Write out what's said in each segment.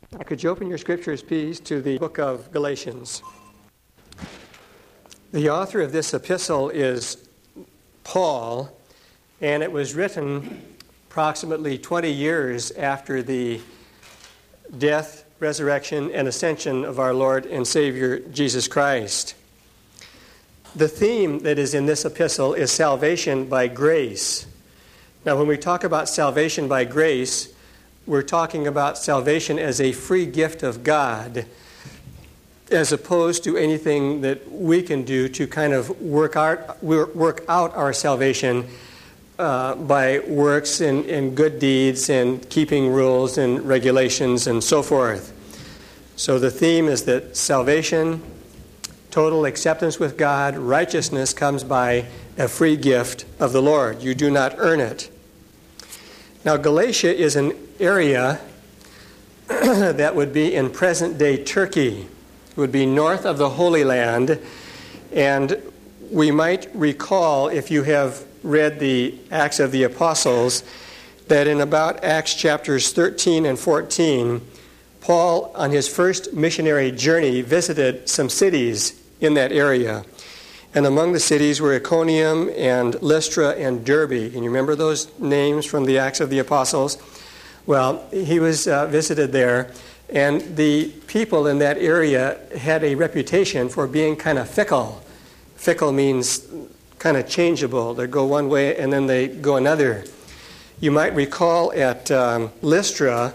Could you open your scriptures, please, to the book of Galatians? The author of this epistle is Paul, and it was written approximately 20 years after the death, resurrection, and ascension of our Lord and Savior, Jesus Christ. The theme that is in this epistle is salvation by grace. Now, when we talk about salvation by grace, we're talking about salvation as a free gift of God, as opposed to anything that we can do to kind of work out our salvation by works and good deeds and keeping rules and regulations and so forth. So the theme is that salvation, total acceptance with God, righteousness comes by a free gift of the Lord. You do not earn it. Now, Galatia is an area that would be in present-day Turkey. It would be north of the Holy Land. And we might recall, if you have read the Acts of the Apostles, that in about Acts chapters 13 and 14, Paul, on his first missionary journey, visited some cities in that area. And among the cities were Iconium and Lystra and Derbe. Can you remember those names from the Acts of the Apostles? Well, he was visited there, and the people in that area had a reputation for being kind of fickle. Fickle means kind of changeable. They go one way and then they go another. You might recall at Lystra,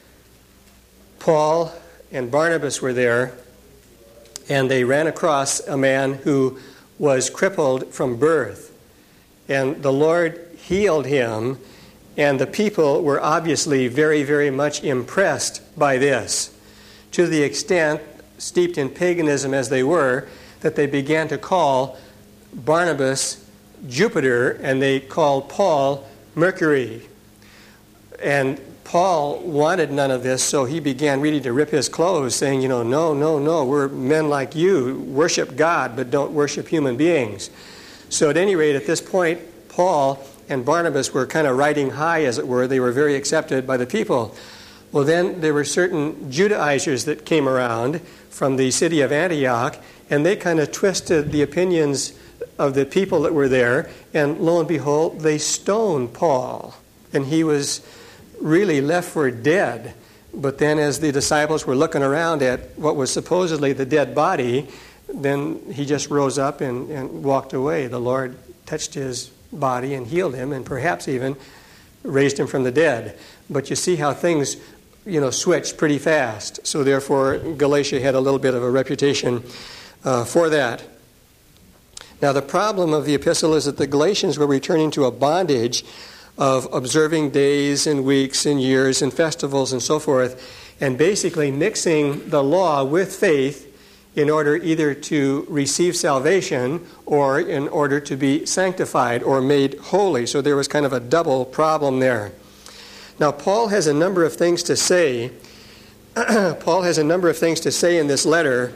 Paul and Barnabas were there, and they ran across a man who was crippled from birth. And the Lord healed him, and the people were obviously very, very much impressed by this, to the extent, steeped in paganism as they were, that they began to call Barnabas Jupiter, and they called Paul Mercury. And Paul wanted none of this, so he began really to rip his clothes, saying, no, we're men like you. Worship God, but don't worship human beings. So at any rate, at this point, Paul and Barnabas were kind of riding high, as it were. They were very accepted by the people. Well, then there were certain Judaizers that came around from the city of Antioch, and they kind of twisted the opinions of the people that were there, and lo and behold, they stoned Paul, and he was really left for dead. But then as the disciples were looking around at what was supposedly the dead body, then he just rose up and walked away. The Lord touched his body and healed him, and perhaps even raised him from the dead. But you see how things, switched pretty fast. So therefore, Galatia had a little bit of a reputation for that. Now, the problem of the epistle is that the Galatians were returning to a bondage of observing days and weeks and years and festivals and so forth, and basically mixing the law with faith in order either to receive salvation or in order to be sanctified or made holy. So there was kind of a double problem there. Now, Paul has a number of things to say. Paul has a number of things to say in this letter,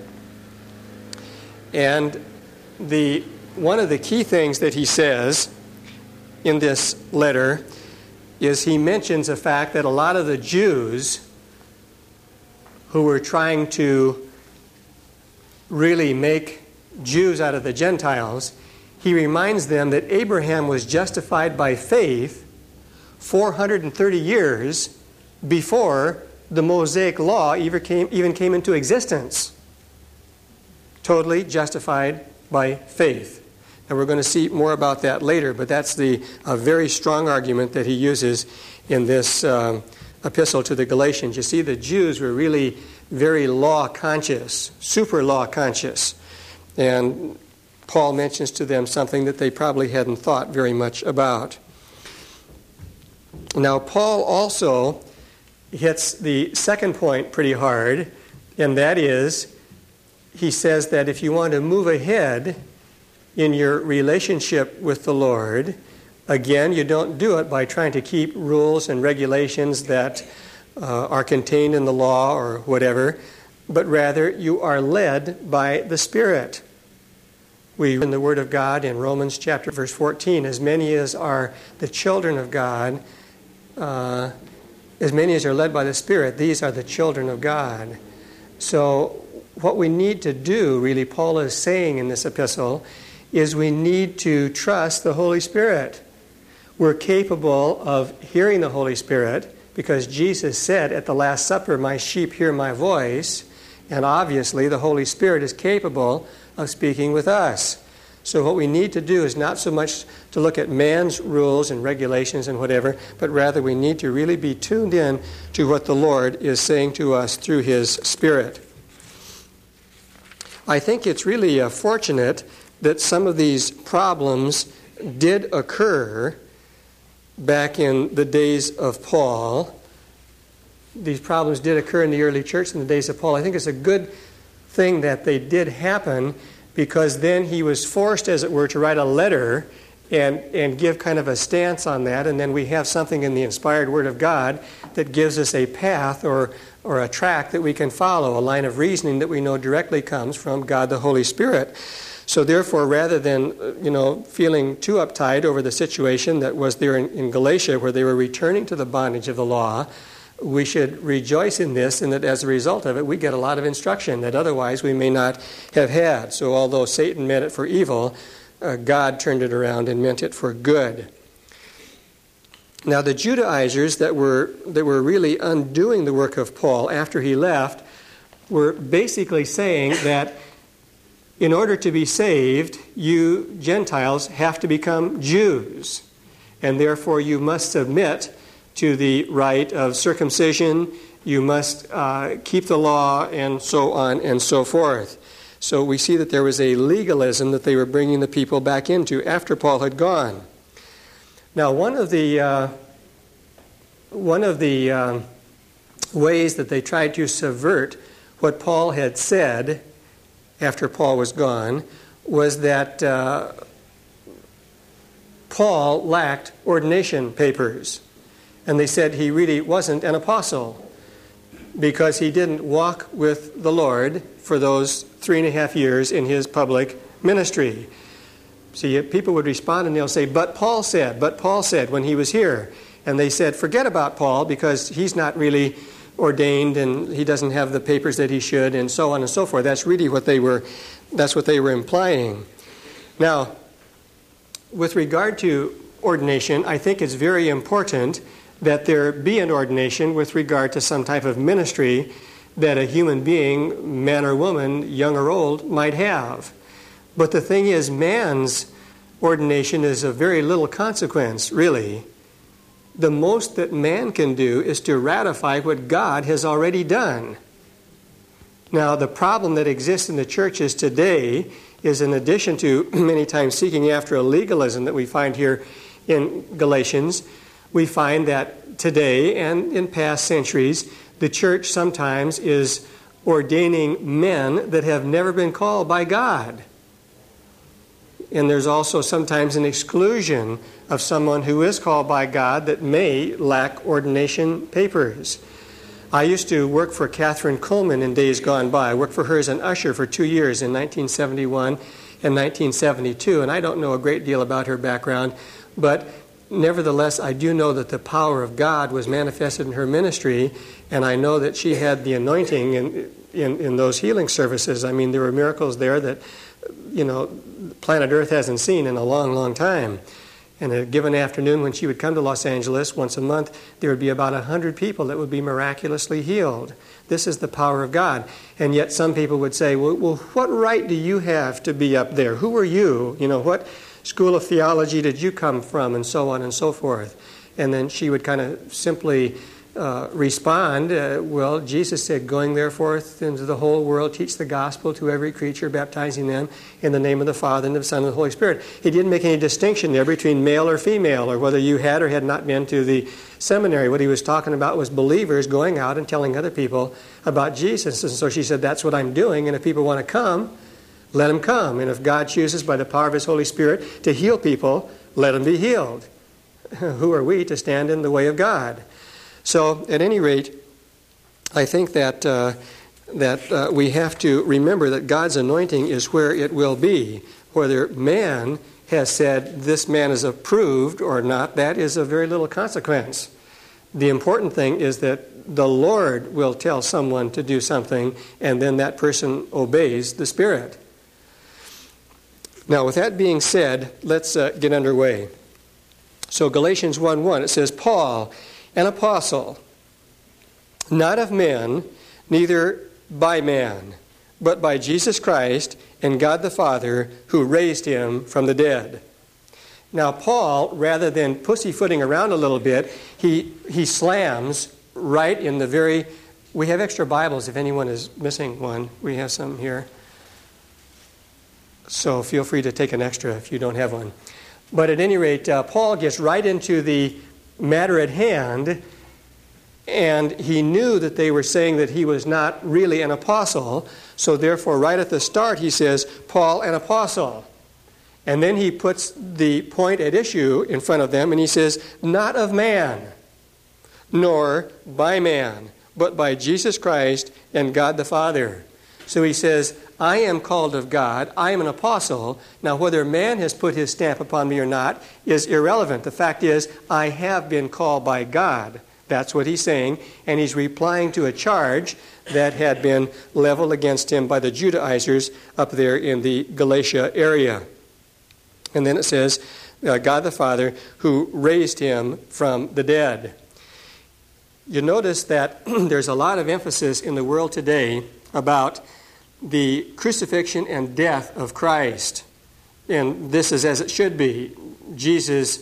and one of the key things that he says in this letter is he mentions the fact that a lot of the Jews who were trying to really make Jews out of the Gentiles, he reminds them that Abraham was justified by faith 430 years before the Mosaic law even came into existence. Totally justified by faith. And we're going to see more about that later, but that's a very strong argument that he uses in this epistle to the Galatians. You see, the Jews were really very law-conscious, super law-conscious. And Paul mentions to them something that they probably hadn't thought very much about. Now, Paul also hits the second point pretty hard, and that is, he says that if you want to move ahead in your relationship with the Lord, again, you don't do it by trying to keep rules and regulations that are contained in the law or whatever, but rather you are led by the Spirit. We read in the Word of God in Romans chapter verse 14, as many as are the children of God, as many as are led by the Spirit, these are the children of God. So what we need to do, really, Paul is saying in this epistle, is we need to trust the Holy Spirit. We're capable of hearing the Holy Spirit because Jesus said at the Last Supper, "My sheep hear my voice." And obviously the Holy Spirit is capable of speaking with us. So what we need to do is not so much to look at man's rules and regulations and whatever, but rather we need to really be tuned in to what the Lord is saying to us through His Spirit. I think it's really fortunate that some of these problems did occur back in the days of Paul. These problems did occur in the early church in the days of Paul. I think it's a good thing that they did happen, because then he was forced, as it were, to write a letter and give kind of a stance on that, and then we have something in the inspired Word of God that gives us a path or a track that we can follow, a line of reasoning that we know directly comes from God the Holy Spirit. So therefore, rather than feeling too uptight over the situation that was there in Galatia, where they were returning to the bondage of the law, we should rejoice in this, and that as a result of it, we get a lot of instruction that otherwise we may not have had. So although Satan meant it for evil, God turned it around and meant it for good. Now the Judaizers that were really undoing the work of Paul after he left were basically saying that in order to be saved, you Gentiles have to become Jews, and therefore you must submit to the rite of circumcision, you must keep the law, and so on and so forth. So we see that there was a legalism that they were bringing the people back into after Paul had gone. Now, one of the ways that they tried to subvert what Paul had said after Paul was gone was that Paul lacked ordination papers. And they said he really wasn't an apostle because he didn't walk with the Lord for those 3.5 years in his public ministry. See, people would respond and they'll say, but Paul said when he was here. And they said, forget about Paul because he's not really ordained and he doesn't have the papers that he should, and so on and so forth. That's really what they were implying. Now, with regard to ordination, I think it's very important that there be an ordination with regard to some type of ministry that a human being, man or woman, young or old, might have. But the thing is, man's ordination is of very little consequence, really. The most that man can do is to ratify what God has already done. Now, the problem that exists in the churches today is, in addition to many times seeking after a legalism that we find here in Galatians, we find that today and in past centuries, the church sometimes is ordaining men that have never been called by God. And there's also sometimes an exclusion of someone who is called by God that may lack ordination papers. I used to work for Catherine Coleman in days gone by. I worked for her as an usher for 2 years in 1971 and 1972, and I don't know a great deal about her background, but nevertheless, I do know that the power of God was manifested in her ministry, and I know that she had the anointing in those healing services. I mean, there were miracles there that, planet Earth hasn't seen in a long, long time. And a given afternoon when she would come to Los Angeles once a month, there would be about 100 people that would be miraculously healed. This is the power of God. And yet some people would say, well, what right do you have to be up there? Who are you? What school of theology did you come from? And so on and so forth. And then she would kind of simply respond, well, Jesus said, going therefore into the whole world, teach the gospel to every creature, baptizing them in the name of the Father and of the Son and the Holy Spirit. He didn't make any distinction there between male or female, or whether you had or had not been to the seminary. What he was talking about was believers going out and telling other people about Jesus. And so she said, that's what I'm doing, and if people want to come, let them come. And if God chooses by the power of His Holy Spirit to heal people, let them be healed. Who are we to stand in the way of God? So, at any rate, I think that we have to remember that God's anointing is where it will be. Whether man has said this man is approved or not, that is of very little consequence. The important thing is that the Lord will tell someone to do something, and then that person obeys the Spirit. Now, with that being said, let's get underway. So Galatians 1:1, it says, Paul, an apostle, not of men, neither by man, but by Jesus Christ and God the Father, who raised him from the dead. Now, Paul, rather than pussyfooting around a little bit, he slams right in the very... We have extra Bibles if anyone is missing one. We have some here. So feel free to take an extra if you don't have one. But at any rate, Paul gets right into the matter at hand, and he knew that they were saying that he was not really an apostle. So therefore, right at the start, he says, Paul, an apostle. And then he puts the point at issue in front of them, and he says, not of man, nor by man, but by Jesus Christ and God the Father. So he says, I am called of God, I am an apostle. Now, whether man has put his stamp upon me or not is irrelevant. The fact is, I have been called by God. That's what he's saying, and he's replying to a charge that had been leveled against him by the Judaizers up there in the Galatia area. And then it says, God the Father, who raised him from the dead. You notice that there's a lot of emphasis in the world today about the crucifixion and death of Christ. And this is as it should be. Jesus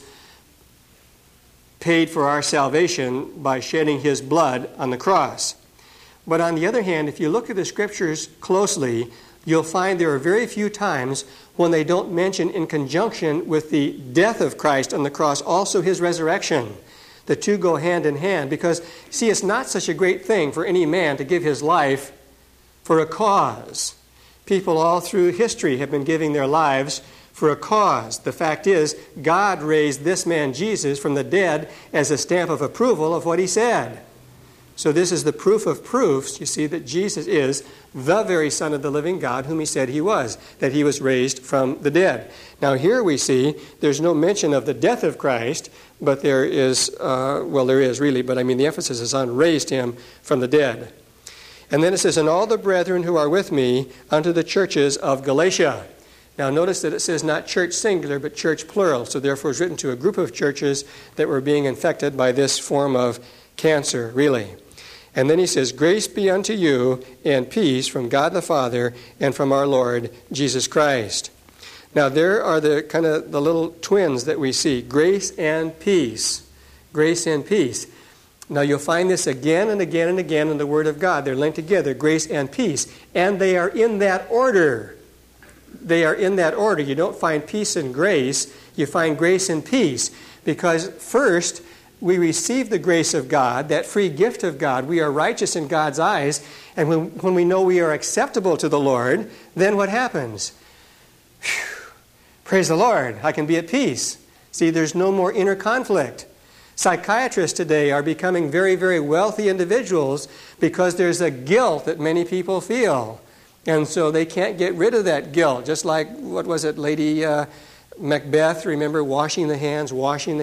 paid for our salvation by shedding his blood on the cross. But on the other hand, if you look at the Scriptures closely, you'll find there are very few times when they don't mention in conjunction with the death of Christ on the cross also his resurrection. The two go hand in hand because, see, it's not such a great thing for any man to give his life for a cause. People all through history have been giving their lives for a cause. The fact is, God raised this man Jesus from the dead as a stamp of approval of what he said. So this is the proof of proofs, you see, that Jesus is the very Son of the living God whom he said he was, that he was raised from the dead. Now here we see there's no mention of the death of Christ, but there is, there is really, but I mean the emphasis is on raised him from the dead. And then it says, and all the brethren who are with me unto the churches of Galatia. Now notice that it says not church singular, but church plural. So therefore it's written to a group of churches that were being infected by this form of cancer, really. And then he says, grace be unto you and peace from God the Father and from our Lord Jesus Christ. Now there are the kind of the little twins that we see, grace and peace. Grace and peace. Now you'll find this again and again and again in the Word of God. They're linked together, grace and peace. And they are in that order. They are in that order. You don't find peace and grace. You find grace and peace. Because first, we receive the grace of God, that free gift of God. We are righteous in God's eyes. And when we know we are acceptable to the Lord, then what happens? Whew. Praise the Lord. I can be at peace. See, there's no more inner conflict. Psychiatrists today are becoming very, very wealthy individuals because there's a guilt that many people feel. And so they can't get rid of that guilt. Just like, what was it, Lady Macbeth, remember, washing the hands,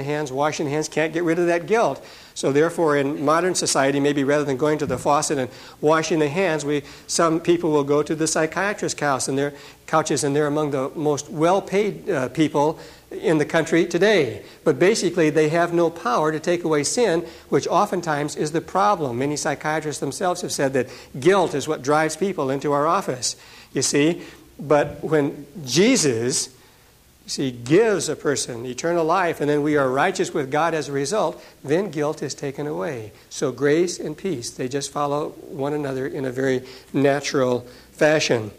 can't get rid of that guilt. So therefore, in modern society, maybe rather than going to the faucet and washing the hands, some people will go to the psychiatrist's house and their couches, and they're among the most well-paid people in the country today. But basically, they have no power to take away sin, which oftentimes is the problem. Many psychiatrists themselves have said that guilt is what drives people into our office, you see. But when Jesus, gives a person eternal life, and then we are righteous with God as a result, then guilt is taken away. So grace and peace, they just follow one another in a very natural fashion.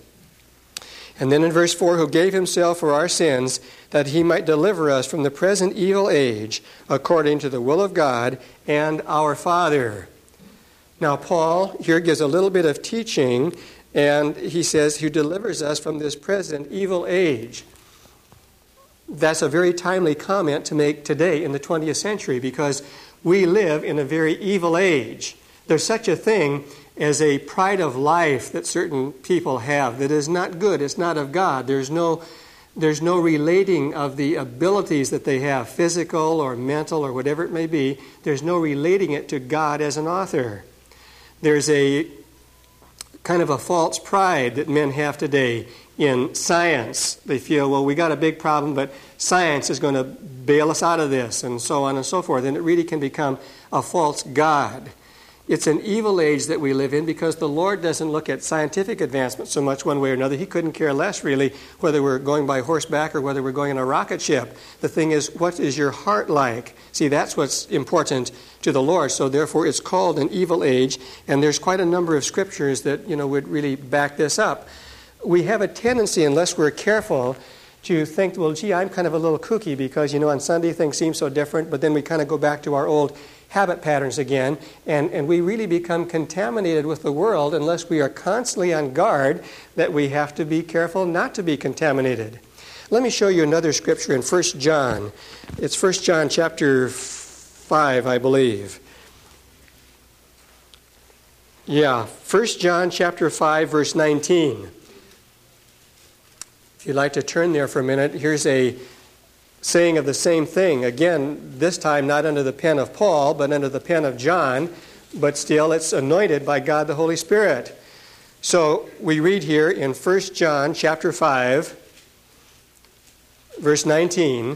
And then in verse 4, who gave himself for our sins, that he might deliver us from the present evil age, according to the will of God and our Father. Now Paul here gives a little bit of teaching, and he says, who delivers us from this present evil age. That's a very timely comment to make today in the 20th century, because we live in a very evil age. There's such a thing as a pride of life that certain people have that is not good. It's not of God. There's no There's no relating of the abilities that they have, physical or mental or whatever it may be. There's no relating it to God as an author. There's a kind of a false pride that men have today in science. They feel, well, we got a big problem, but science is going to bail us out of this, and so on and so forth. And it really can become a false god. It's an evil age that we live in because the Lord doesn't look at scientific advancement so much one way or another. He couldn't care less, really, whether we're going by horseback or whether we're going in a rocket ship. The thing is, what is your heart like? See, that's what's important to the Lord. So therefore, it's called an evil age, and there's quite a number of scriptures that, would really back this up. We have a tendency, unless we're careful, to think, well, gee, I'm kind of a little kooky because, on Sunday things seem so different, but then we kind of go back to our old habit patterns again, and we really become contaminated with the world unless we are constantly on guard that we have to be careful not to be contaminated. Let me show you another scripture in 1 John. It's 1 John chapter 5, I believe. Yeah, 1 John chapter 5, verse 19. If you'd like to turn there for a minute, here's a saying of the same thing. Again, this time not under the pen of Paul, but under the pen of John, but still it's anointed by God the Holy Spirit. So we read here in 1 John chapter 5, verse 19,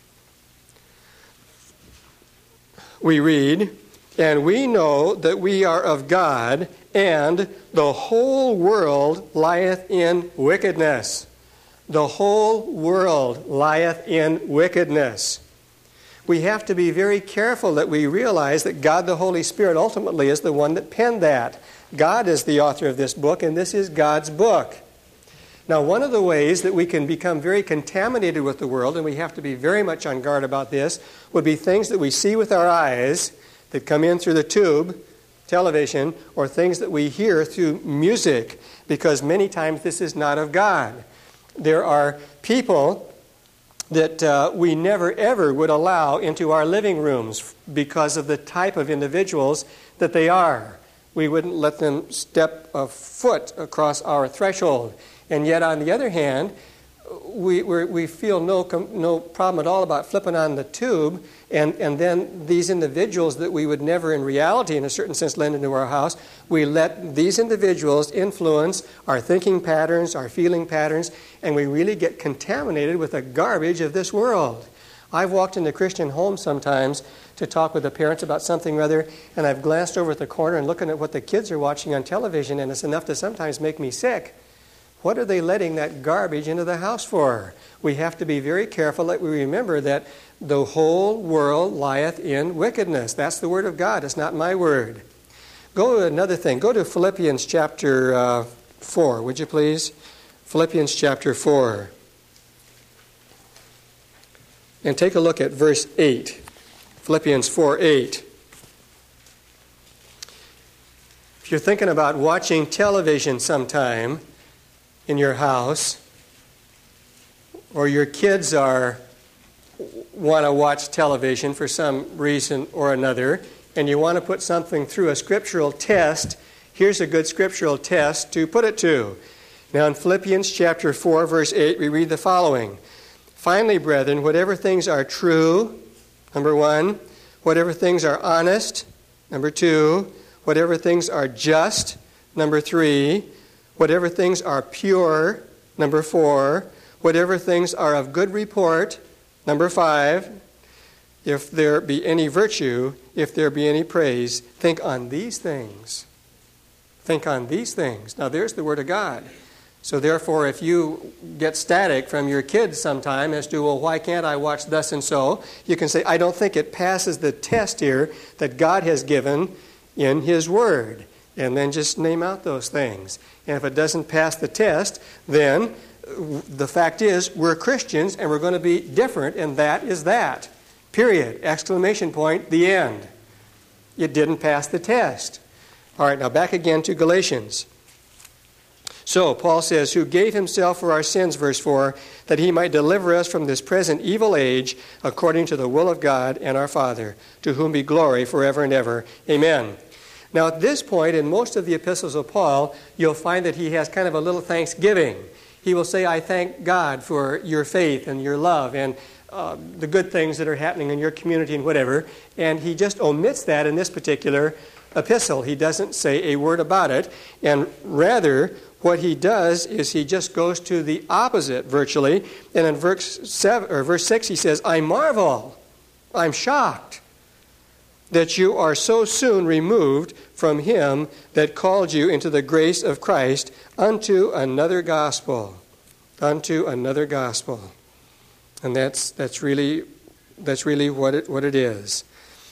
we read, "And we know that we are of God, and the whole world lieth in wickedness." The whole world lieth in wickedness. We have to be very careful that we realize that God the Holy Spirit ultimately is the one that penned that. God is the author of this book, and this is God's book. Now, one of the ways that we can become very contaminated with the world, and we have to be very much on guard about this, would be things that we see with our eyes that come in through the tube, television, or things that we hear through music, because many times this is not of God. There are people that we never ever would allow into our living rooms because of the type of individuals that they are. We wouldn't let them step a foot across our threshold. And yet, on the other hand, we feel no problem at all about flipping on the tube, and then these individuals that we would never in reality, in a certain sense, lend into our house, we let these individuals influence our thinking patterns, our feeling patterns, and we really get contaminated with the garbage of this world. I've walked into Christian homes sometimes to talk with the parents about something or other, and I've glanced over at the corner and looking at what the kids are watching on television, and it's enough to sometimes make me sick. What are they letting that garbage into the house for? We have to be very careful that we remember that the whole world lieth in wickedness. That's the word of God. It's not my word. Go to another thing. Go to Philippians chapter 4, would you please? Philippians chapter 4. And take a look at verse 8. Philippians 4:8. If you're thinking about watching television sometime in your house, or your kids want to watch television for some reason or another, and you want to put something through a scriptural test, here's a good scriptural test to put it to. Now in Philippians chapter 4, verse 8, we read the following. "Finally, brethren, whatever things are true," number 1, "whatever things are honest," number 2, "whatever things are just," number 3, "whatever things are pure," number 4, "whatever things are of good report," number 5, "if there be any virtue, if there be any praise, think on these things." Think on these things. Now there's the Word of God. So therefore, if you get static from your kids sometime as to, well, why can't I watch thus and so, you can say, I don't think it passes the test here that God has given in His Word. And then just name out those things. And if it doesn't pass the test, then the fact is we're Christians and we're going to be different, and that is that. Period. Exclamation point. The end. It didn't pass the test. All right, now back again to Galatians. So, Paul says, "who gave himself for our sins," verse 4, "that he might deliver us from this present evil age, according to the will of God and our Father, to whom be glory forever and ever. Amen." Now, at this point, in most of the epistles of Paul, you'll find that he has kind of a little thanksgiving. he will say, I thank God for your faith and your love and the good things that are happening in your community and whatever. And he just omits that in this particular epistle. He doesn't say a word about it. And rather, what he does is he just goes to the opposite virtually. And in verse 6 he says, I marvel, I'm shocked that you are so soon removed from him that called you into the grace of Christ unto another gospel. Unto another gospel. And that's really what it is.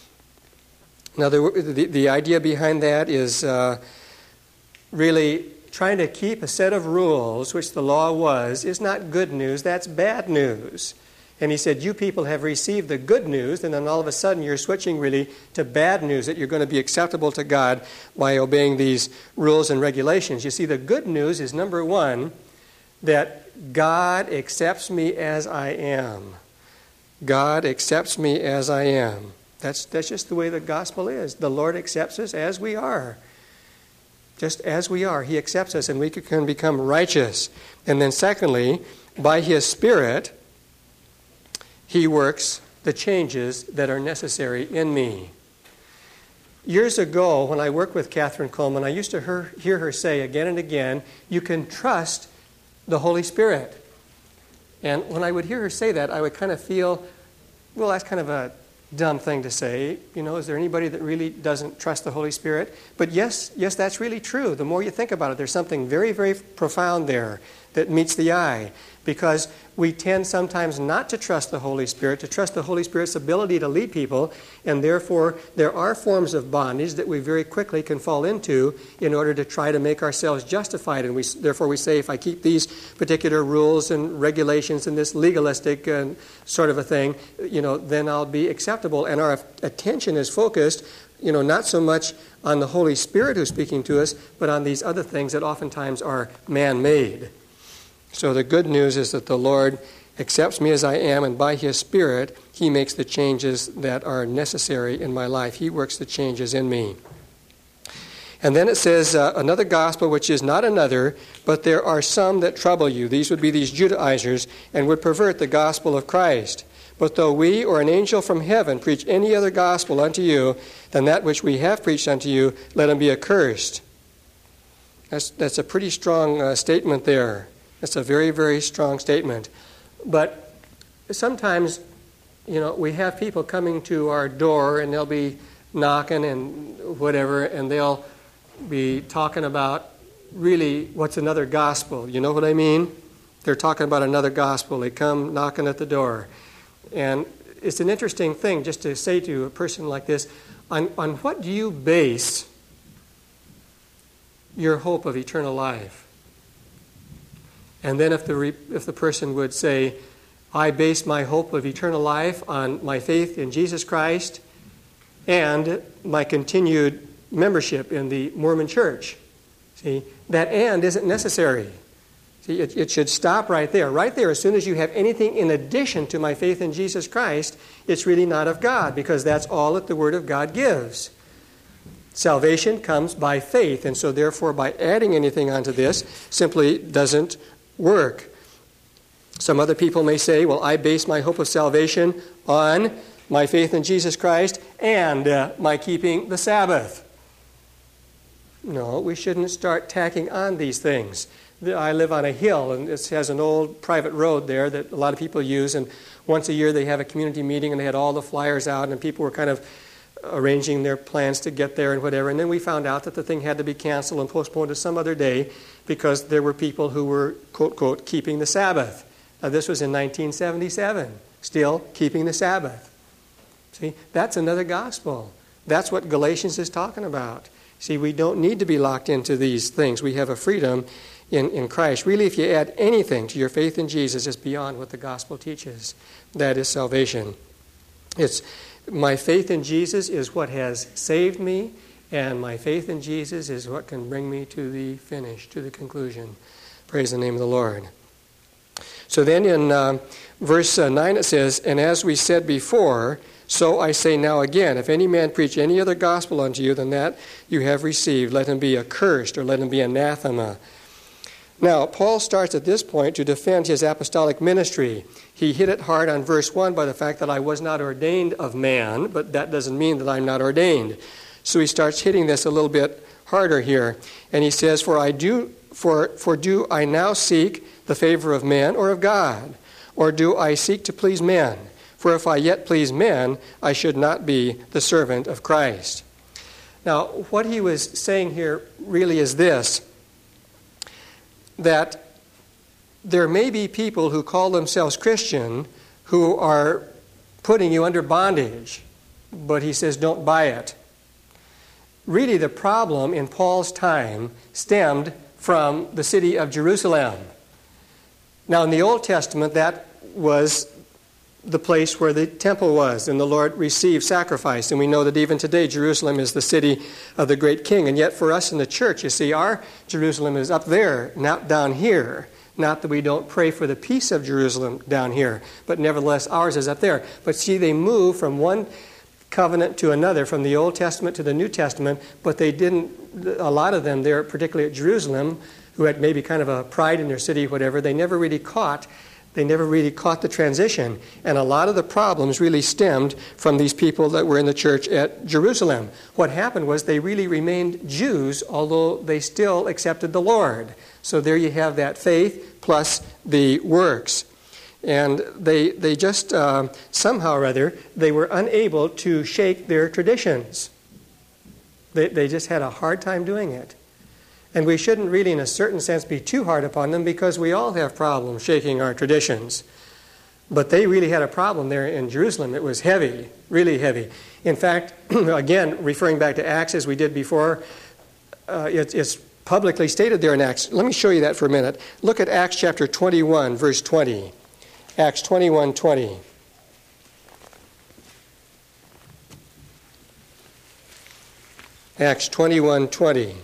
Now the idea behind that is really trying to keep a set of rules, which the law was, is not good news, that's bad news. And he said, you people have received the good news, and then all of a sudden you're switching really to bad news, that you're going to be acceptable to God by obeying these rules and regulations. You see, the good news is, number one, that God accepts me as I am. God accepts me as I am. That's just the way the gospel is. The Lord accepts us as we are. Just as we are. He accepts us and we can become righteous. And then secondly, by His Spirit, He works the changes that are necessary in me. Years ago, when I worked with Catherine Coleman, I used to hear her say again and again, you can trust the Holy Spirit. And when I would hear her say that, I would kind of feel, well, that's kind of a dumb thing to say. You know, is there anybody that really doesn't trust the Holy Spirit? But yes, that's really true. The more you think about it, there's something very, very profound there that meets the eye. Because we tend sometimes not to trust the Holy Spirit, to trust the Holy Spirit's ability to lead people, and therefore there are forms of bondage that we very quickly can fall into in order to try to make ourselves justified. And therefore we say, if I keep these particular rules and regulations and this legalistic sort of a thing, then I'll be acceptable. And our attention is focused, not so much on the Holy Spirit who's speaking to us, but on these other things that oftentimes are man-made. So the good news is that the Lord accepts me as I am, and by His Spirit, He makes the changes that are necessary in my life. He works the changes in me. And then it says, another gospel which is not another, but there are some that trouble you. These would be these Judaizers, and would pervert the gospel of Christ. But though we or an angel from heaven preach any other gospel unto you than that which we have preached unto you, let him be accursed. That's a pretty strong statement there. That's a very, very strong statement. But sometimes, we have people coming to our door and they'll be knocking and whatever, and they'll be talking about really what's another gospel. You know what I mean? They're talking about another gospel. They come knocking at the door. And it's an interesting thing just to say to a person like this, on what do you base your hope of eternal life? And then if the person would say, I base my hope of eternal life on my faith in Jesus Christ and my continued membership in the Mormon Church. See, that and isn't necessary. See, it should stop right there. Right there, as soon as you have anything in addition to my faith in Jesus Christ, it's really not of God, because that's all that the Word of God gives. Salvation comes by faith, and so therefore by adding anything onto this simply doesn't work. Some other people may say, well, I base my hope of salvation on my faith in Jesus Christ and my keeping the Sabbath. No, we shouldn't start tacking on these things. I live on a hill, and it has an old private road there that a lot of people use, and once a year they have a community meeting, and they had all the flyers out, and people were kind of arranging their plans to get there and whatever. And then we found out that the thing had to be canceled and postponed to some other day because there were people who were, quote, quote, keeping the Sabbath. Now, this was in 1977, still keeping the Sabbath. See, that's another gospel. That's what Galatians is talking about. See, we don't need to be locked into these things. We have a freedom in Christ. Really, if you add anything to your faith in Jesus, it's beyond what the gospel teaches. That is salvation. My faith in Jesus is what has saved me, and my faith in Jesus is what can bring me to the finish, to the conclusion. Praise the name of the Lord. So then in verse 9 it says, and as we said before, so I say now again, if any man preach any other gospel unto you than that you have received, let him be accursed, or let him be anathema. Now, Paul starts at this point to defend his apostolic ministry. He hit it hard on verse 1 by the fact that I was not ordained of man, but that doesn't mean that I'm not ordained. So he starts hitting this a little bit harder here. And he says, For do I now seek the favor of men or of God? Or do I seek to please men? For if I yet please men, I should not be the servant of Christ. Now, what he was saying here really is this, that there may be people who call themselves Christian who are putting you under bondage, but he says don't buy it. Really, the problem in Paul's time stemmed from the city of Jerusalem. Now, in the Old Testament, that was the place where the temple was, and the Lord received sacrifice. And we know that even today, Jerusalem is the city of the great king. And yet for us in the church, you see, our Jerusalem is up there, not down here. Not that we don't pray for the peace of Jerusalem down here, but nevertheless, ours is up there. But see, they moved from one covenant to another, from the Old Testament to the New Testament, but they didn't, a lot of them there, particularly at Jerusalem, who had maybe kind of a pride in their city, whatever, they never really caught the transition. And a lot of the problems really stemmed from these people that were in the church at Jerusalem. What happened was they really remained Jews, although they still accepted the Lord. So there you have that faith plus the works. And they just, somehow or other, they were unable to shake their traditions. They just had a hard time doing it. And we shouldn't really, in a certain sense, be too hard upon them because we all have problems shaking our traditions. But they really had a problem there in Jerusalem. It was heavy, really heavy. In fact, again, referring back to Acts as we did before, it's publicly stated there in Acts. Let me show you that for a minute. Look at Acts chapter 21, verse 20. Acts 21:20. Acts 21:20.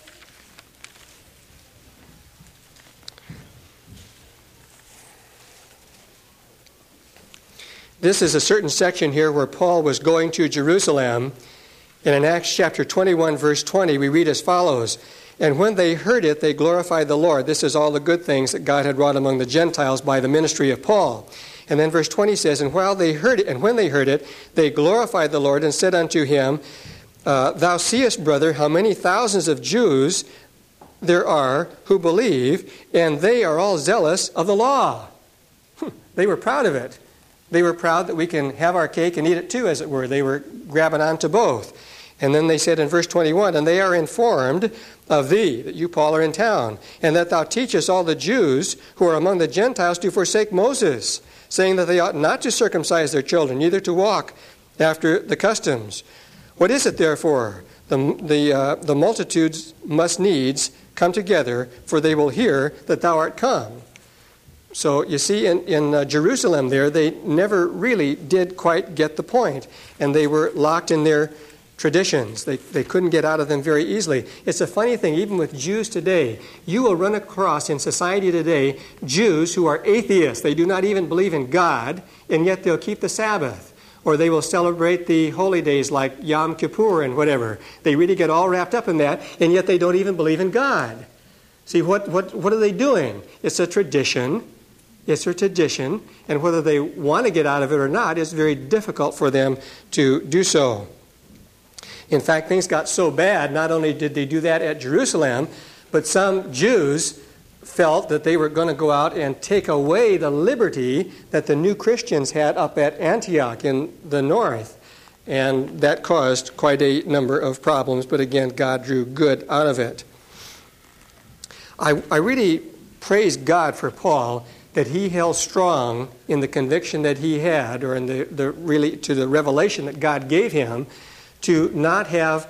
This is a certain section here where Paul was going to Jerusalem. And in Acts chapter 21, verse 20, we read as follows, And when they heard it, they glorified the Lord. This is all the good things that God had wrought among the Gentiles by the ministry of Paul. And then verse 20 says, And when they heard it, they glorified the Lord and said unto him, Thou seest, brother, how many thousands of Jews there are who believe, and they are all zealous of the law. They were proud of it. They were proud that we can have our cake and eat it too, as it were. They were grabbing onto both. And then they said in verse 21, And they are informed of thee, that you, Paul, are in town, and that thou teachest all the Jews who are among the Gentiles to forsake Moses, saying that they ought not to circumcise their children, neither to walk after the customs. What is it, therefore? The multitudes must needs come together, for they will hear that thou art come. So you see, in Jerusalem there, they never really did quite get the point. And they were locked in their traditions. They couldn't get out of them very easily. It's a funny thing, even with Jews today. You will run across in society today Jews who are atheists. They do not even believe in God, and yet they'll keep the Sabbath. Or they will celebrate the holy days like Yom Kippur and whatever. They really get all wrapped up in that, and yet they don't even believe in God. See, what are they doing? It's a tradition. It's a tradition, and whether they want to get out of it or not, it's very difficult for them to do so. In fact, things got so bad, not only did they do that at Jerusalem, but some Jews felt that they were going to go out and take away the liberty that the new Christians had up at Antioch in the north. And that caused quite a number of problems, but again, God drew good out of it. I really praise God for Paul that he held strong in the conviction that he had, or in the revelation that God gave him, to not have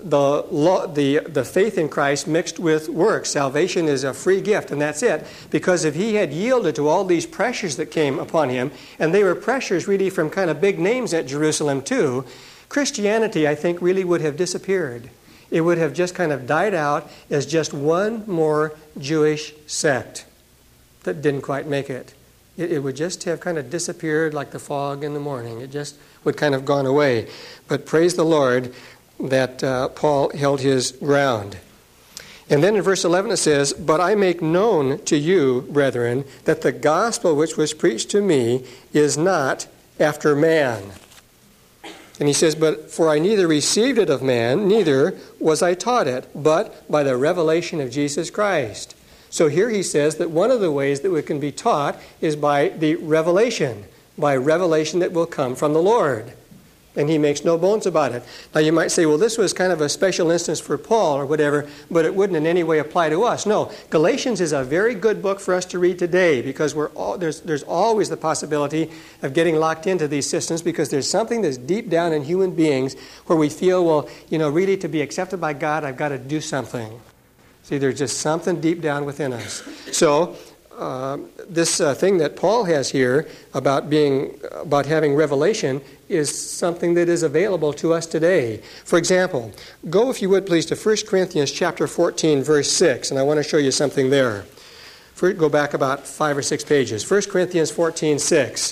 the faith in Christ mixed with works. Salvation is a free gift, and that's it. Because if he had yielded to all these pressures that came upon him, and they were pressures really from kind of big names at Jerusalem too, Christianity, I think, really would have disappeared. It would have just kind of died out as just one more Jewish sect that didn't quite make it. It would just have kind of disappeared like the fog in the morning. It just would kind of gone away. But praise the Lord that Paul held his ground. And then in verse 11 it says, "But I make known to you, brethren, that the gospel which was preached to me is not after man." And he says, "But for I neither received it of man, neither was I taught it, but by the revelation of Jesus Christ." So here he says that one of the ways that we can be taught is by the revelation, by revelation that will come from the Lord. And he makes no bones about it. Now you might say, well, this was kind of a special instance for Paul or whatever, but it wouldn't in any way apply to us. No, Galatians is a very good book for us to read today because there's always the possibility of getting locked into these systems because there's something that's deep down in human beings where we feel, well, really to be accepted by God, I've got to do something. See, there's just something deep down within us. So this thing that Paul has here about having revelation is something that is available to us today. For example, go, if you would please, to 1 Corinthians chapter 14, verse 6, and I want to show you something there. Go back about 5 or 6 pages. 1 Corinthians 14, 6.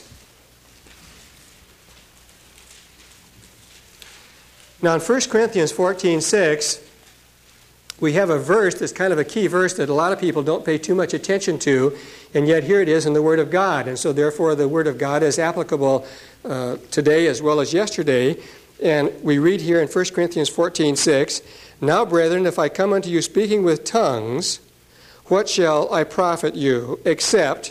Now in 1 Corinthians 14, 6, we have a verse that's kind of a key verse that a lot of people don't pay too much attention to, and yet here it is in the Word of God. And so therefore the Word of God is applicable today as well as yesterday. And we read here in 1 Corinthians 14:6, "Now, brethren, if I come unto you speaking with tongues, what shall I profit you, except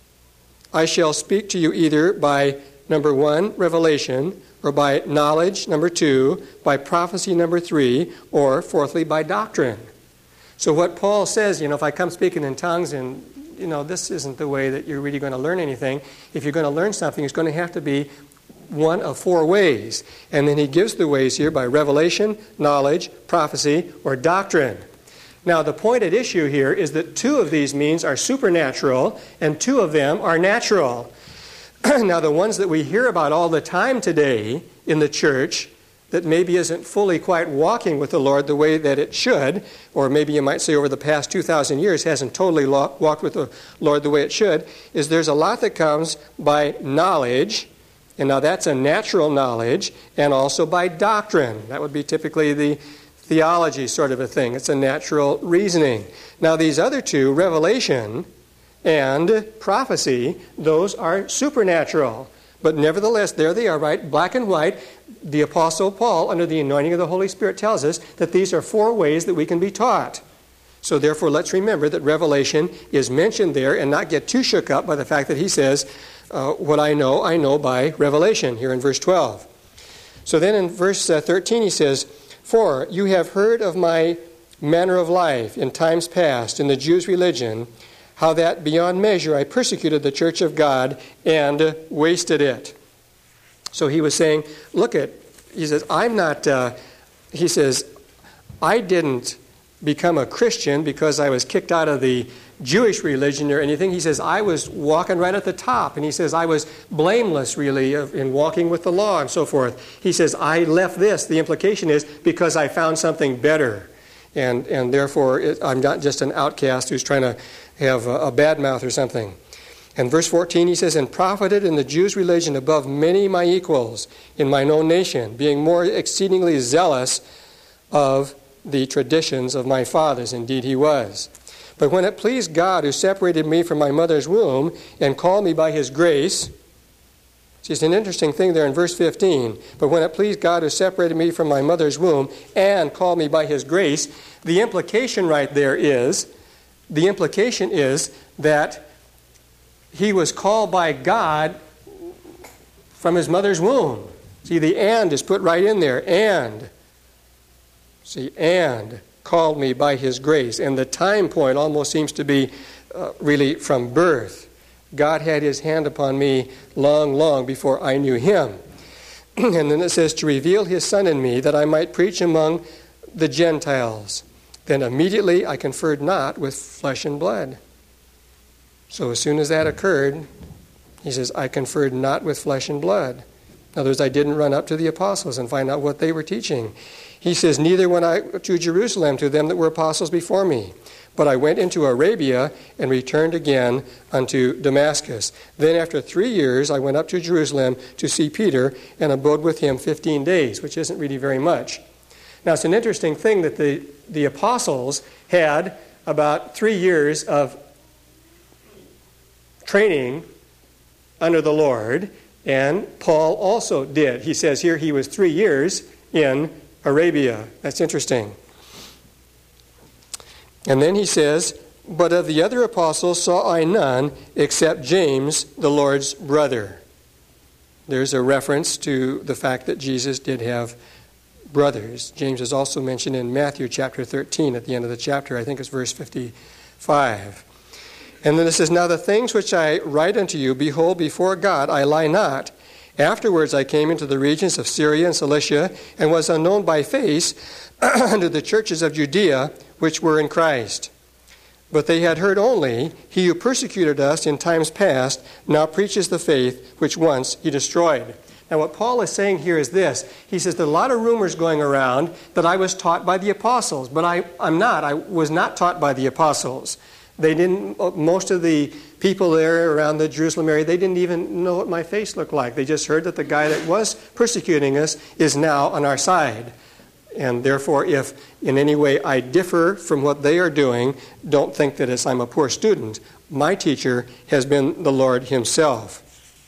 I shall speak to you either by, number 1, revelation, or by knowledge, number 2, by prophecy, number 3, or fourthly, by doctrine." So what Paul says, if I come speaking in tongues and, this isn't the way that you're really going to learn anything. If you're going to learn something, it's going to have to be one of 4 ways. And then he gives the ways here by revelation, knowledge, prophecy, or doctrine. Now, the point at issue here is that 2 of these means are supernatural and 2 of them are natural. Now, the ones that we hear about all the time today in the church that maybe isn't fully quite walking with the Lord the way that it should, or maybe you might say over the past 2,000 years hasn't totally walked with the Lord the way it should, is there's a lot that comes by knowledge, and now that's a natural knowledge, and also by doctrine. That would be typically the theology sort of a thing. It's a natural reasoning. Now, these other 2, revelation and prophecy, those are supernatural. But nevertheless, there they are, right, black and white. The Apostle Paul, under the anointing of the Holy Spirit, tells us that these are 4 ways that we can be taught. So therefore, let's remember that revelation is mentioned there and not get too shook up by the fact that he says, what I know by revelation, here in verse 12. So then in verse 13 he says, "For you have heard of my manner of life in times past in the Jews' religion, how that beyond measure I persecuted the church of God and wasted it." So he was saying, he says, I didn't become a Christian because I was kicked out of the Jewish religion or anything. He says, I was walking right at the top. And he says, I was blameless, really, in walking with the law and so forth. He says, I left this. The implication is because I found something better. And therefore, I'm not just an outcast who's trying to have a bad mouth or something. And verse 14, he says, "And profited in the Jews' religion above many my equals in mine own nation, being more exceedingly zealous of the traditions of my fathers." Indeed he was. "But when it pleased God, who separated me from my mother's womb and called me by his grace," see, it's an interesting thing there in verse 15, "But when it pleased God, who separated me from my mother's womb and called me by his grace," the implication right there is, that he was called by God from his mother's womb. See, the "and" is put right in there. And called me by his grace. And the time point almost seems to be really from birth. God had his hand upon me long, long before I knew him. And then it says, "To reveal his Son in me, that I might preach among the Gentiles. Then immediately I conferred not with flesh and blood." So as soon as that occurred, he says, I conferred not with flesh and blood. In other words, I didn't run up to the apostles and find out what they were teaching. He says, "Neither went I to Jerusalem to them that were apostles before me, but I went into Arabia and returned again unto Damascus. Then after 3 years I went up to Jerusalem to see Peter and abode with him 15 days, which isn't really very much. Now, it's an interesting thing that the apostles had about 3 years of training under the Lord, and Paul also did. He says here he was 3 years in Arabia. That's interesting. And then he says, but of the other apostles saw I none except James, the Lord's brother. There's a reference to the fact that Jesus did have brothers. James is also mentioned in Matthew chapter 13 at the end of the chapter. I think it's verse 55. And then it says, now the things which I write unto you, behold, before God I lie not. Afterwards I came into the regions of Syria and Cilicia, and was unknown by face unto the churches of Judea, which were in Christ. But they had heard only, he who persecuted us in times past now preaches the faith which once he destroyed. Now what Paul is saying here is this. He says there are a lot of rumors going around that I was taught by the apostles, but I'm not. I was not taught by the apostles. They didn't, most of the people there around the Jerusalem area, they didn't even know what my face looked like. They just heard that the guy that was persecuting us is now on our side. And therefore, if in any way I differ from what they are doing, don't think that I'm a poor student. My teacher has been the Lord himself.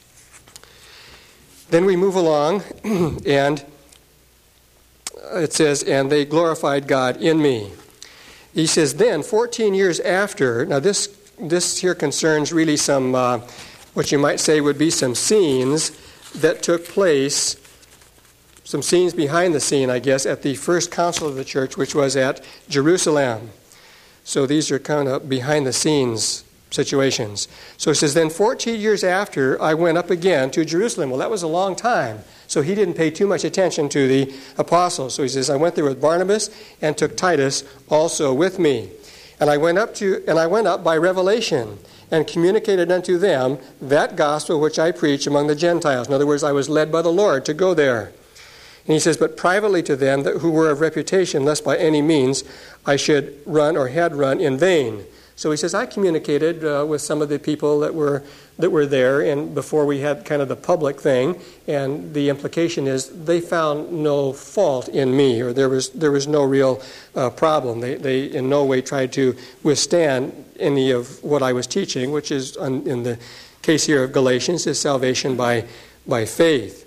Then we move along, and it says, and they glorified God in me. He says, then, 14 years after, now this here concerns really some, what you might say would be some scenes that took place, some scenes behind the scene, I guess, at the first council of the church, which was at Jerusalem. So these are kind of behind the scenes situations. So it says, then 14 years after, I went up again to Jerusalem. Well, that was a long time. So he didn't pay too much attention to the apostles. So he says, I went there with Barnabas and took Titus also with me. And I went up by revelation and communicated unto them that gospel which I preach among the Gentiles. In other words, I was led by the Lord to go there. And he says, but privately to them who were of reputation, lest by any means I should run or had run in vain. So he says, I communicated with some of the people that were there, and before we had kind of the public thing, and the implication is they found no fault in me, or there was no real problem. They in no way tried to withstand any of what I was teaching, which is, in the case here of Galatians, is salvation by faith.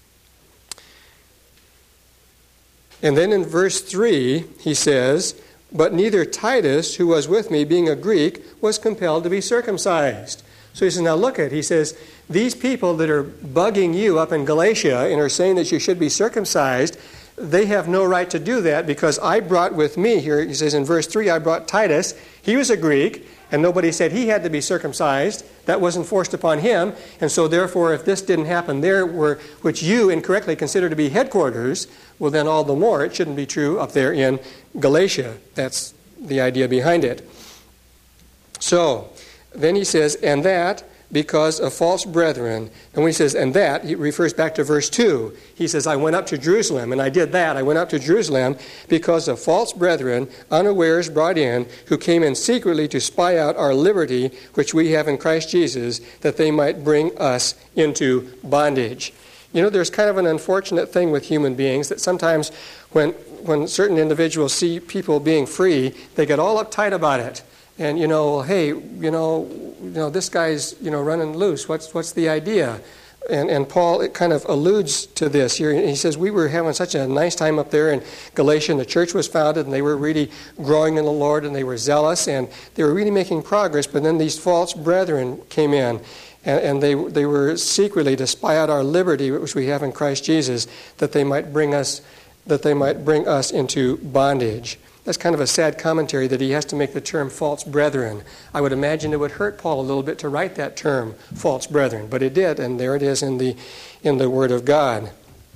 And then in verse 3, he says, but neither Titus, who was with me, being a Greek, was compelled to be circumcised. So he says, now look he says, these people that are bugging you up in Galatia and are saying that you should be circumcised, they have no right to do that because I brought with me, here he says in verse 3, I brought Titus. He was a Greek, and nobody said he had to be circumcised. That wasn't forced upon him. And so therefore, if this didn't happen there, which you incorrectly consider to be headquarters, well then all the more it shouldn't be true up there in Galatia. That's the idea behind it. So, then he says, and that because of false brethren. And when he says, and that, he refers back to verse 2. He says, I went up to Jerusalem, and I did that. I went up to Jerusalem because of false brethren, unawares brought in, who came in secretly to spy out our liberty, which we have in Christ Jesus, that they might bring us into bondage. You know, there's kind of an unfortunate thing with human beings that sometimes when certain individuals see people being free, they get all uptight about it. And, hey, this guy's, running loose. What's the idea? And Paul, it kind of alludes to this here. He says, we were having such a nice time up there in Galatia, and the church was founded, and they were really growing in the Lord, and they were zealous, and they were really making progress. But then these false brethren came in, and they were secretly to spy out our liberty, which we have in Christ Jesus, that they might bring us into bondage. That's kind of a sad commentary that he has to make the term false brethren. I would imagine it would hurt Paul a little bit to write that term, false brethren, but it did, and there it is in the Word of God.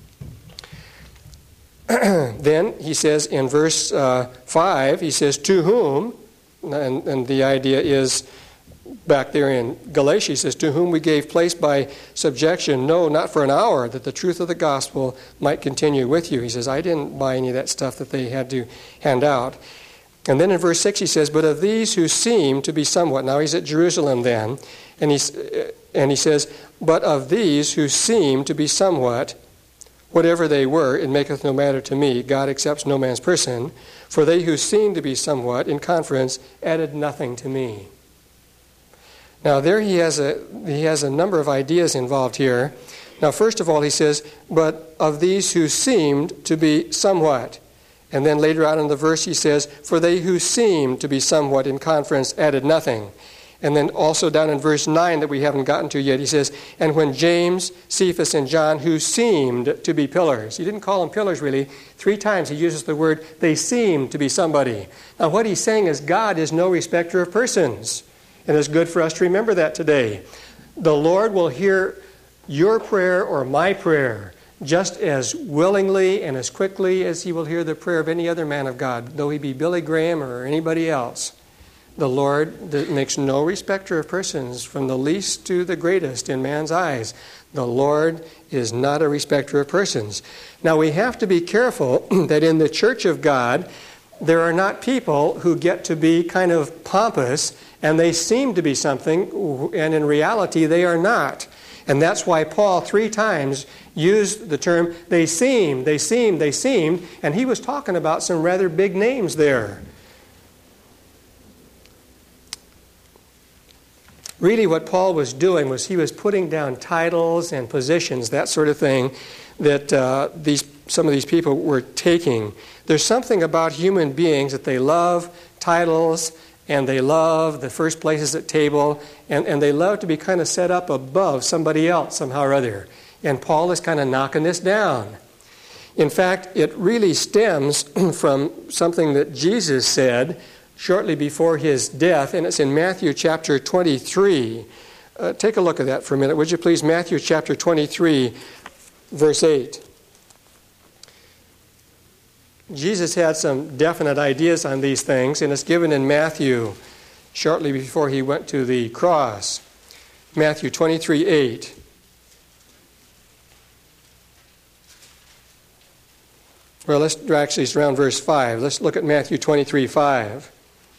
Then he says in verse 5, he says, to whom, and the idea is back there in Galatia, he says, to whom we gave place by subjection, no, not for an hour, that the truth of the gospel might continue with you. He says, I didn't buy any of that stuff that they had to hand out. And then in verse 6 he says, but of these who seem to be somewhat, now he's at Jerusalem then, and he says, but of these who seem to be somewhat, Whatever they were, it maketh no matter to me. God accepts no man's person. For they who seemed to be somewhat in conference added nothing to me. Now there he has a number of ideas involved here. Now first of all he says, but of these who seemed to be somewhat. And then later on in the verse he says, for they who seemed to be somewhat in conference added nothing. And then also down in verse 9 that we haven't gotten to yet, he says, and when James, Cephas, and John, who seemed to be pillars. He didn't call them pillars really. 3 times he uses the word, they seemed to be somebody. Now what he's saying is God is no respecter of persons. And it's good for us to remember that today. The Lord will hear your prayer or my prayer just as willingly and as quickly as he will hear the prayer of any other man of God, though he be Billy Graham or anybody else. The Lord makes no respecter of persons, from the least to the greatest in man's eyes. The Lord is not a respecter of persons. Now we have to be careful that in the church of God, there are not people who get to be kind of pompous and they seem to be something, and in reality they are not. And that's why Paul 3 times used the term, they seemed, and he was talking about some rather big names there. Really what Paul was doing was he was putting down titles and positions, that sort of thing, that some of these people were taking. There's something about human beings that they love titles, and they love the first places at table, and they love to be kind of set up above somebody else somehow or other. And Paul is kind of knocking this down. In fact, it really stems from something that Jesus said shortly before his death, and it's in Matthew chapter 23. Take a look at that for a minute, would you please? Matthew chapter 23, verse 8. Jesus had some definite ideas on these things, and it's given in Matthew shortly before he went to the cross. Matthew 23, 8. Well, actually it's around verse 5. Let's look at Matthew 23, 5.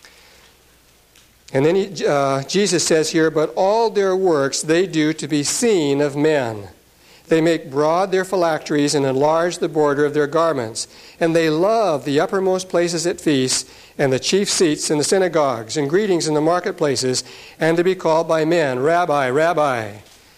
And then Jesus says here, but all their works they do to be seen of men. They make broad their phylacteries and enlarge the border of their garments. And they love the uppermost places at feasts and the chief seats in the synagogues and greetings in the marketplaces, and to be called by men, Rabbi, Rabbi.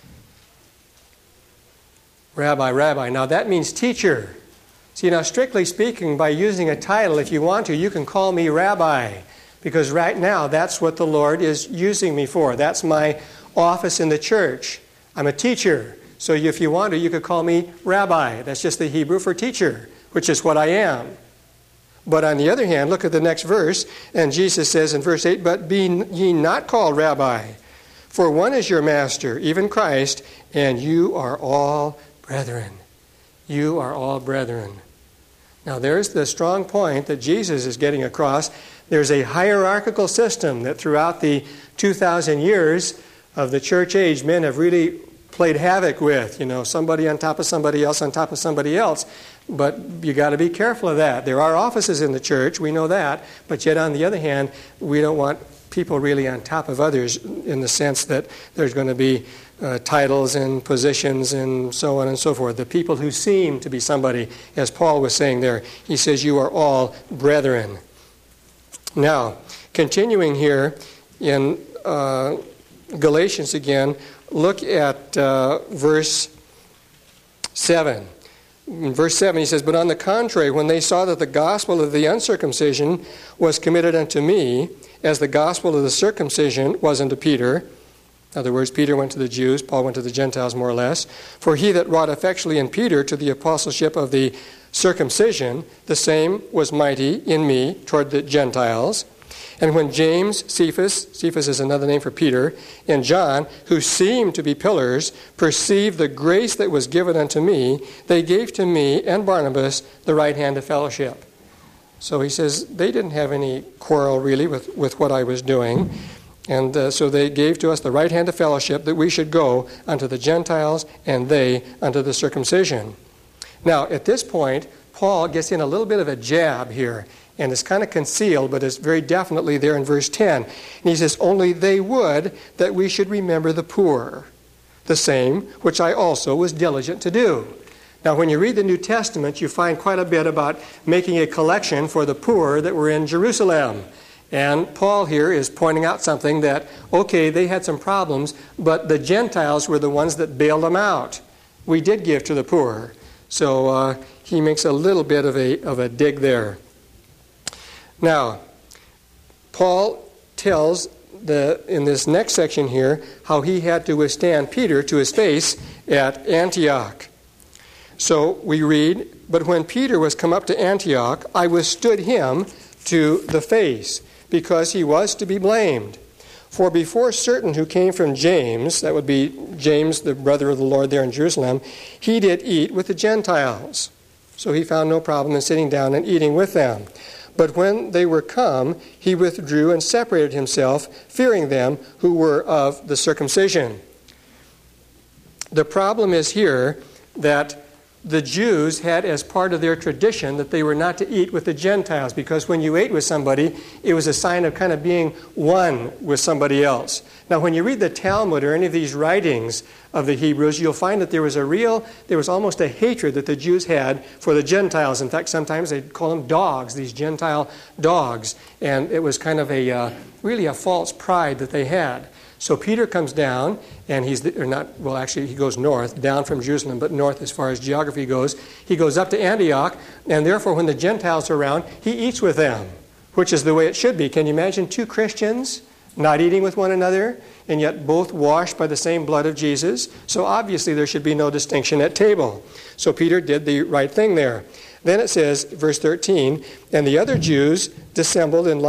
Rabbi, Rabbi. Now that means teacher. See, now strictly speaking, by using a title, if you want to, you can call me Rabbi. Because right now, that's what the Lord is using me for. That's my office in the church. I'm a teacher. So if you want to, you could call me Rabbi. That's just the Hebrew for teacher, which is what I am. But on the other hand, look at the next verse, and Jesus says in verse 8, but be ye not called Rabbi, for one is your master, even Christ, and you are all brethren. You are all brethren. Now there's the strong point that Jesus is getting across. There's a hierarchical system that throughout the 2,000 years of the church age, men have really played havoc with. You know, somebody on top of somebody else on top of somebody else. But you got to be careful of that. There are offices in the church, we know that. But yet on the other hand, we don't want people really on top of others in the sense that there's going to be titles and positions and so on and so forth. The people who seem to be somebody, as Paul was saying there, he says, you are all brethren. Now, continuing here in Galatians again, look at verse 7. In verse 7 he says, but on the contrary, when they saw that the gospel of the uncircumcision was committed unto me, as the gospel of the circumcision was unto Peter. In other words, Peter went to the Jews, Paul went to the Gentiles more or less. For he that wrought effectually in Peter to the apostleship of the circumcision, the same was mighty in me toward the Gentiles. And when James, Cephas is another name for Peter, and John, who seemed to be pillars, perceived the grace that was given unto me, they gave to me and Barnabas the right hand of fellowship. So he says they didn't have any quarrel really with what I was doing. And so they gave to us the right hand of fellowship that we should go unto the Gentiles and they unto the circumcision. Now, at this point, Paul gets in a little bit of a jab here. And it's kind of concealed, but it's very definitely there in verse 10. And he says, only they would that we should remember the poor, the same which I also was diligent to do. Now, when you read the New Testament, you find quite a bit about making a collection for the poor that were in Jerusalem. And Paul here is pointing out something that, okay, they had some problems, but the Gentiles were the ones that bailed them out. We did give to the poor. So he makes a little bit of a dig there. Now, Paul tells in this next section here how he had to withstand Peter to his face at Antioch. So we read, "But when Peter was come up to Antioch, I withstood him to the face, because he was to be blamed. For before certain who came from James," that would be James, the brother of the Lord there in Jerusalem, "he did eat with the Gentiles." So he found no problem in sitting down and eating with them. "But when they were come, he withdrew and separated himself, fearing them who were of the circumcision." The problem is here that the Jews had as part of their tradition that they were not to eat with the Gentiles, because when you ate with somebody, it was a sign of kind of being one with somebody else. Now, when you read the Talmud or any of these writings of the Hebrews, you'll find that there was almost a hatred that the Jews had for the Gentiles. In fact, sometimes they'd call them dogs, these Gentile dogs. And it was kind of really a false pride that they had. So Peter comes down, and he goes north, down from Jerusalem, but north as far as geography goes. He goes up to Antioch, and therefore when the Gentiles are around, he eats with them, which is the way it should be. Can you imagine two Christians not eating with one another, and yet both washed by the same blood of Jesus? So obviously there should be no distinction at table. So Peter did the right thing there. Then it says, verse 13, "And the other Jews dissembled in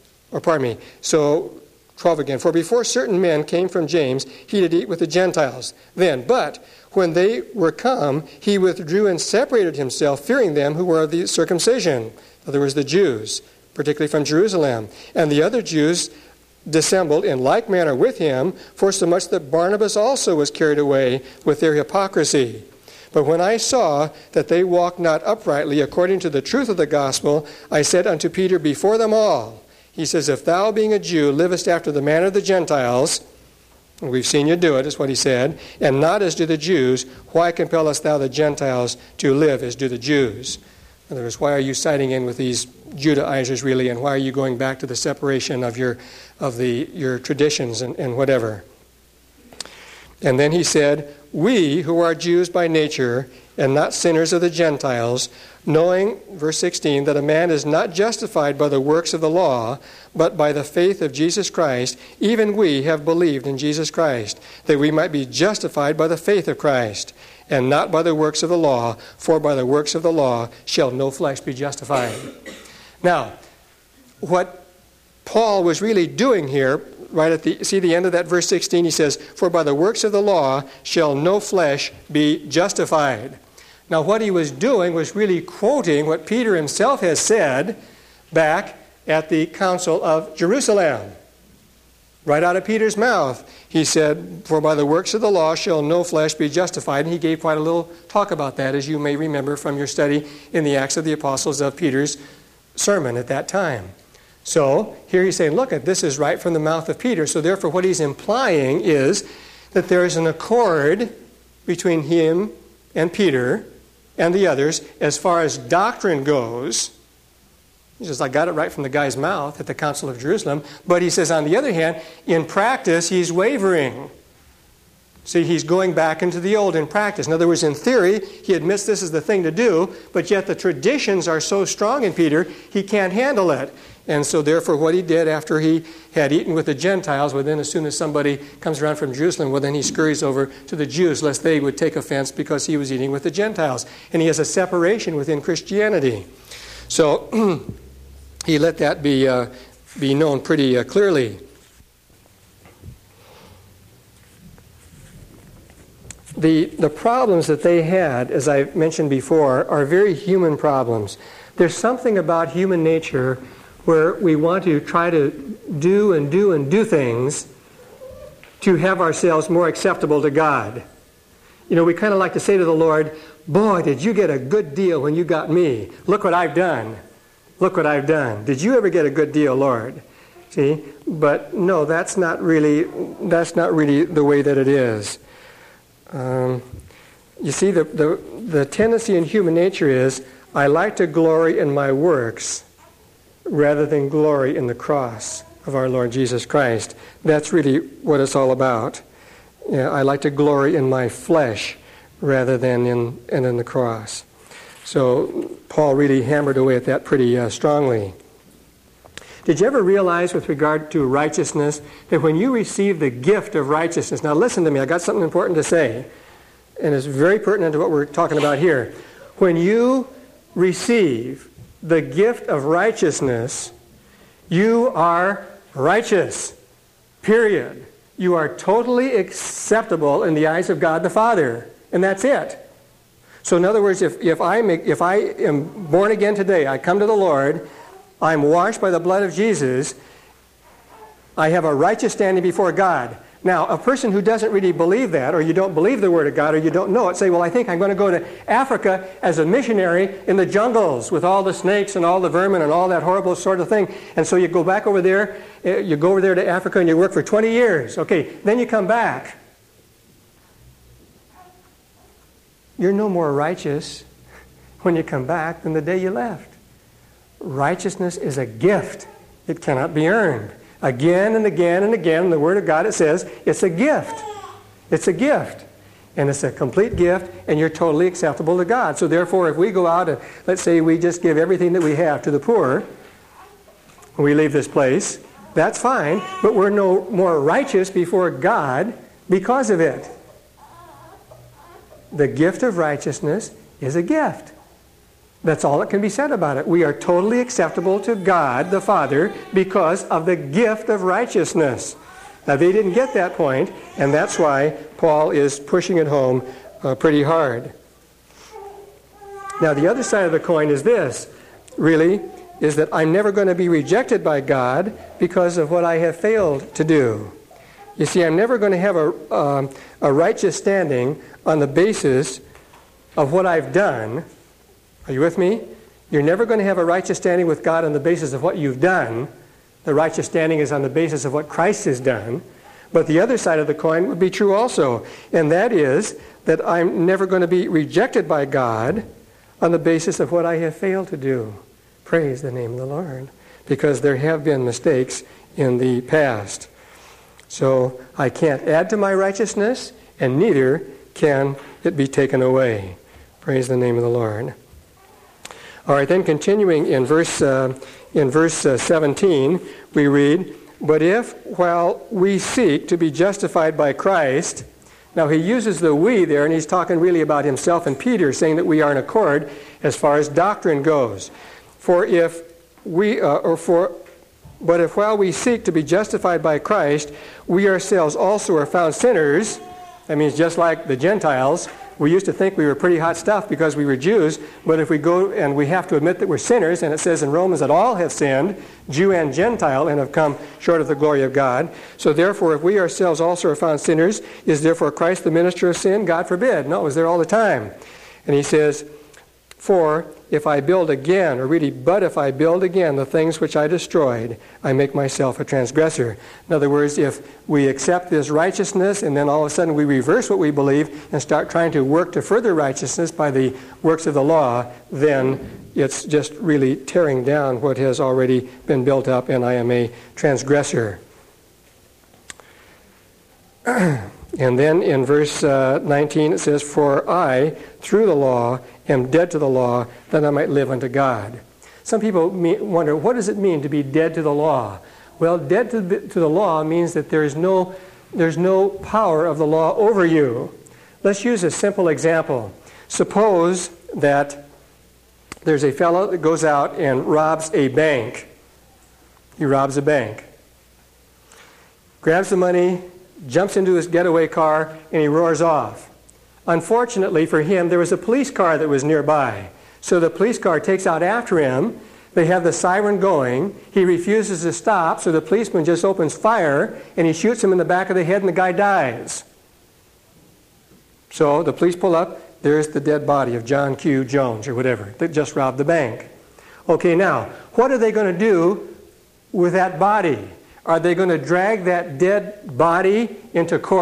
so 12 again. For before certain men came from James, he did eat with the Gentiles. But when they were come, he withdrew and separated himself, fearing them who were of the circumcision." In other words, the Jews, particularly from Jerusalem. "And the other Jews dissembled in like manner with him, for so much that Barnabas also was carried away with their hypocrisy. But when I saw that they walked not uprightly according to the truth of the gospel, I said unto Peter before them all," he says, "If thou, being a Jew, livest after the manner of the Gentiles," and we've seen you do it, is what he said, "and not as do the Jews, why compellest thou the Gentiles to live as do the Jews?" In other words, why are you siding in with these Judaizers really, and why are you going back to the separation of your traditions and whatever? And then he said, "We who are Jews by nature and not sinners of the Gentiles, knowing," verse 16, "that a man is not justified by the works of the law, but by the faith of Jesus Christ, even we have believed in Jesus Christ, that we might be justified by the faith of Christ, and not by the works of the law, for by the works of the law shall no flesh be justified." Now, what Paul was really doing here, right at the end of that verse 16, he says, "For by the works of the law shall no flesh be justified." Now, what he was doing was really quoting what Peter himself has said back at the Council of Jerusalem. Right out of Peter's mouth, he said, "For by the works of the law shall no flesh be justified." And he gave quite a little talk about that, as you may remember from your study in the Acts of the Apostles of Peter's sermon at that time. So here he's saying, look, this is right from the mouth of Peter. So therefore what he's implying is that there is an accord between him and Peter and the others as far as doctrine goes. He says, I got it right from the guy's mouth at the Council of Jerusalem. But he says, on the other hand, in practice, he's wavering. See, he's going back into the old in practice. In other words, in theory, he admits this is the thing to do, but yet the traditions are so strong in Peter, he can't handle it. And so therefore what he did after he had eaten with the Gentiles, well then as soon as somebody comes around from Jerusalem, well then he scurries over to the Jews, lest they would take offense because he was eating with the Gentiles. And he has a separation within Christianity. So he let that be known pretty clearly. The problems that they had, as I mentioned before, are very human problems. There's something about human nature where we want to try to do things to have ourselves more acceptable to God. You know, we kind of like to say to the Lord, boy, did you get a good deal when you got me. Look what I've done. Look what I've done. Did you ever get a good deal, Lord? See? But no, that's not really the way that it is. You see, the tendency in human nature is, I like to glory in my works rather than glory in the cross of our Lord Jesus Christ. That's really what it's all about. I like to glory in my flesh rather than in the cross. So Paul really hammered away at that pretty strongly. Did you ever realize with regard to righteousness that when you receive the gift of righteousness, now listen to me, I got something important to say, and it's very pertinent to what we're talking about here. When you receive the gift of righteousness, you are righteous, period. You are totally acceptable in the eyes of God the Father, and that's it. So in other words, if I am born again today, I come to the Lord, I'm washed by the blood of Jesus, I have a righteous standing before God. Now, a person who doesn't really believe that, or you don't believe the Word of God, or you don't know it, say, well, I think I'm going to go to Africa as a missionary in the jungles with all the snakes and all the vermin and all that horrible sort of thing. And so you go back over there, you go over there to Africa and you work for 20 years. Okay, then you come back. You're no more righteous when you come back than the day you left. Righteousness is a gift. It cannot be earned. Again and again and again, in the Word of God, it says it's a gift. It's a gift. And it's a complete gift, and you're totally acceptable to God. So therefore, if we go out and, let's say we just give everything that we have to the poor, when we leave this place, that's fine, but we're no more righteous before God because of it. The gift of righteousness is a gift. That's all that can be said about it. We are totally acceptable to God the Father because of the gift of righteousness. Now, they didn't get that point, and that's why Paul is pushing it home pretty hard. Now, the other side of the coin is this, really, is that I'm never going to be rejected by God because of what I have failed to do. You see, I'm never going to have a righteous standing on the basis of what I've done. Are you with me? You're never going to have a righteous standing with God on the basis of what you've done. The righteous standing is on the basis of what Christ has done. But the other side of the coin would be true also, and that is that I'm never going to be rejected by God on the basis of what I have failed to do. Praise the name of the Lord. Because there have been mistakes in the past. So I can't add to my righteousness, and neither can it be taken away. Praise the name of the Lord. All right, then continuing in verse 17, we read, "But if, while we seek to be justified by Christ," now he uses the we there, and he's talking really about himself and Peter, saying that we are in accord as far as doctrine goes. But if while we seek to be justified by Christ, we ourselves also are found sinners. That means just like the Gentiles, we used to think we were pretty hot stuff because we were Jews, but if we go and we have to admit that we're sinners, and it says in Romans that all have sinned, Jew and Gentile, and have come short of the glory of God. So therefore, if we ourselves also are found sinners, is therefore Christ the minister of sin? God forbid. No, it was there all the time. And he says, "For if I build again," or really, "but if I build again the things which I destroyed, I make myself a transgressor." In other words, if we accept this righteousness and then all of a sudden we reverse what we believe and start trying to work to further righteousness by the works of the law, then it's just really tearing down what has already been built up, and I am a transgressor. And then in verse 19 it says, "For I, through the law, am dead to the law, that I might live unto God." Some people wonder, what does it mean to be dead to the law? Well, dead to the law means that there's no power of the law over you. Let's use a simple example. Suppose that there's a fellow that goes out and robs a bank. He robs a bank. Grabs the money, jumps into his getaway car, and he roars off. Unfortunately for him, there was a police car that was nearby. So the police car takes out after him. They have the siren going. He refuses to stop, so the policeman just opens fire, and he shoots him in the back of the head, and the guy dies. So the police pull up. There's the dead body of John Q. Jones, or whatever, that just robbed the bank. Okay, now, what are they going to do with that body? Are they going to drag that dead body into court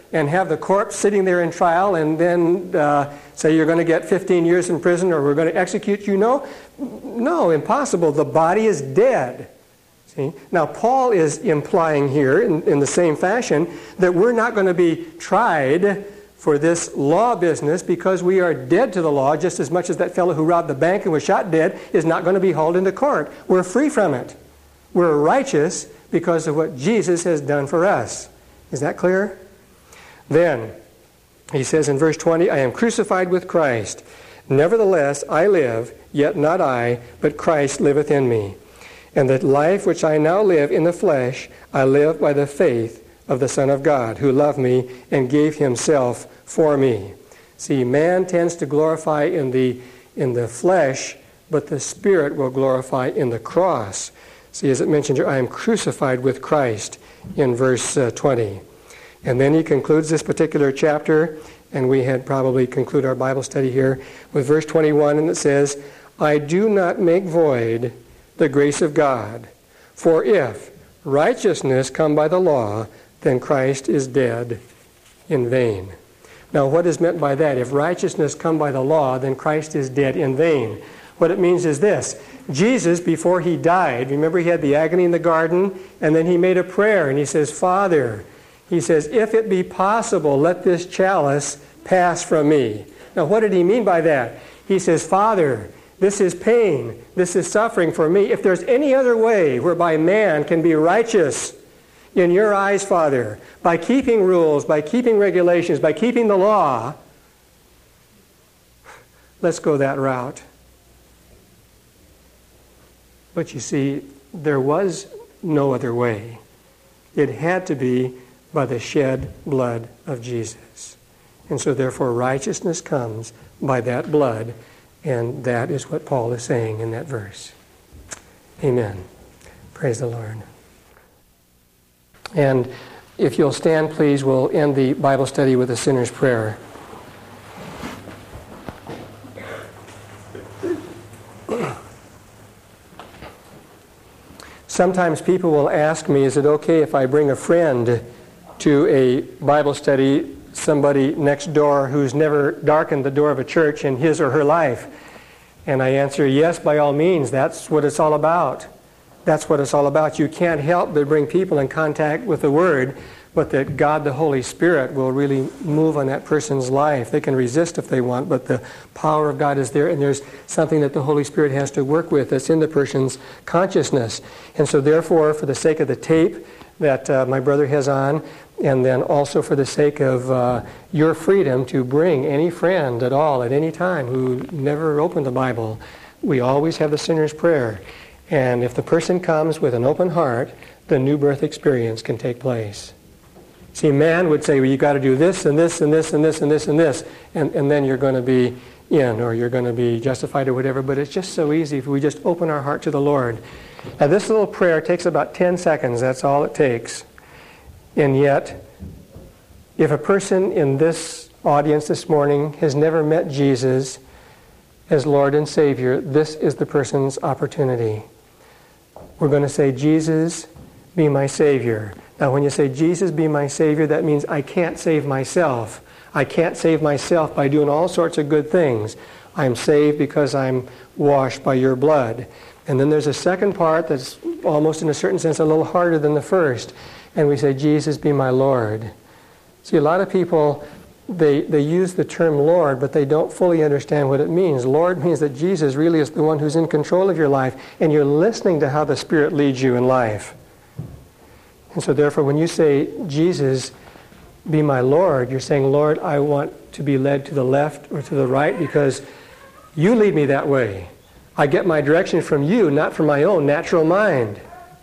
and have the corpse sitting there in trial and then say you're going to get 15 years in prison or we're going to execute you? No, impossible. The body is dead. See? Now, Paul is implying here in the same fashion that we're not going to be tried for this law business because we are dead to the law, just as much as that fellow who robbed the bank and was shot dead is not going to be hauled into court. We're free from it. We're righteous because of what Jesus has done for us. Is that clear? Then, he says in verse 20, I am crucified with Christ. Nevertheless, I live, yet not I, but Christ liveth in me. And the life which I now live in the flesh, I live by the faith of the Son of God, who loved me and gave himself for me. See, man tends to glorify in the flesh, but the Spirit will glorify in the cross. See, as it mentioned here, I am crucified with Christ in verse 20. And then he concludes this particular chapter, and we had probably conclude our Bible study here with verse 21, and it says, I do not make void the grace of God, for if righteousness come by the law, then Christ is dead in vain. Now, what is meant by that? If righteousness come by the law, then Christ is dead in vain. What it means is this. Jesus, before he died, remember he had the agony in the garden, and then he made a prayer, and he says, Father, he says, if it be possible, let this chalice pass from me. Now, what did he mean by that? He says, Father, this is pain. This is suffering for me. If there's any other way whereby man can be righteous in your eyes, Father, by keeping rules, by keeping regulations, by keeping the law, let's go that route. But you see, there was no other way. It had to be by the shed blood of Jesus. And so therefore righteousness comes by that blood, and that is what Paul is saying in that verse. Amen. Praise the Lord. And if you'll stand, please, we'll end the Bible study with a sinner's prayer. Sometimes people will ask me, is it okay if I bring a friend to a Bible study, somebody next door who's never darkened the door of a church in his or her life? And I answer, yes, by all means. That's what it's all about. That's what it's all about. You can't help but bring people in contact with the Word, but that God the Holy Spirit will really move on that person's life. They can resist if they want, but the power of God is there, and there's something that the Holy Spirit has to work with that's in the person's consciousness. And so therefore, for the sake of the tape that my brother has on, and then also for the sake of your freedom to bring any friend at all at any time who never opened the Bible, we always have the sinner's prayer. And if the person comes with an open heart, the new birth experience can take place. See, man would say, well, you've got to do this and this and this and this and this and this, and then you're going to be in, or you're going to be justified or whatever. But it's just so easy if we just open our heart to the Lord. Now, this little prayer takes about 10 seconds. That's all it takes. And yet, if a person in this audience this morning has never met Jesus as Lord and Savior, this is the person's opportunity. We're going to say, Jesus, be my Savior. Now, when you say, Jesus, be my Savior, that means I can't save myself. I can't save myself by doing all sorts of good things. I'm saved because I'm washed by your blood. And then there's a second part that's almost in a certain sense a little harder than the first. And we say, Jesus, be my Lord. See, a lot of people, they use the term Lord, but they don't fully understand what it means. Lord means that Jesus really is the one who's in control of your life, and you're listening to how the Spirit leads you in life. And so therefore, when you say, Jesus, be my Lord, you're saying, Lord, I want to be led to the left or to the right because you lead me that way. I get my direction from you, not from my own natural mind.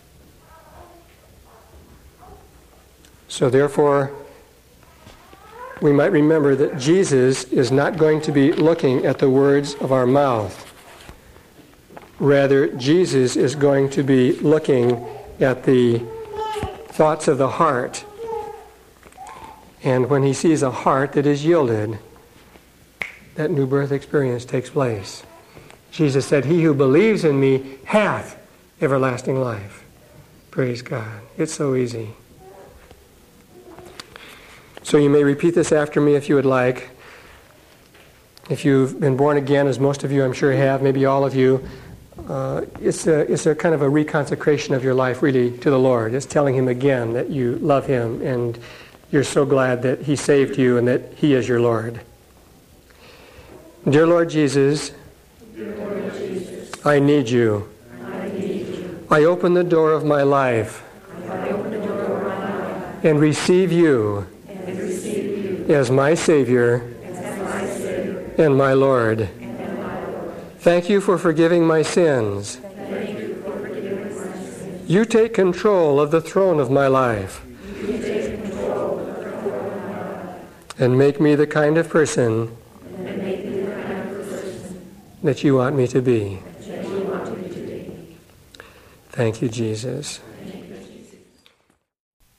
So therefore, we might remember that Jesus is not going to be looking at the words of our mouth. Rather, Jesus is going to be looking at the thoughts of the heart. And when he sees a heart that is yielded, that new birth experience takes place. Jesus said, he who believes in me hath everlasting life. Praise God. It's so easy. So you may repeat this after me if you would like. If you've been born again, as most of you I'm sure have, maybe all of you, it's a kind of a reconsecration of your life really to the Lord. It's telling Him again that you love Him and you're so glad that He saved you and that He is your Lord. Dear Lord Jesus, I need you. I open the door of my life and receive you as my Savior and my Lord. Thank you for forgiving my sins. You take control of the throne of my life and make me the kind of person that you want me to be. Thank you, Jesus.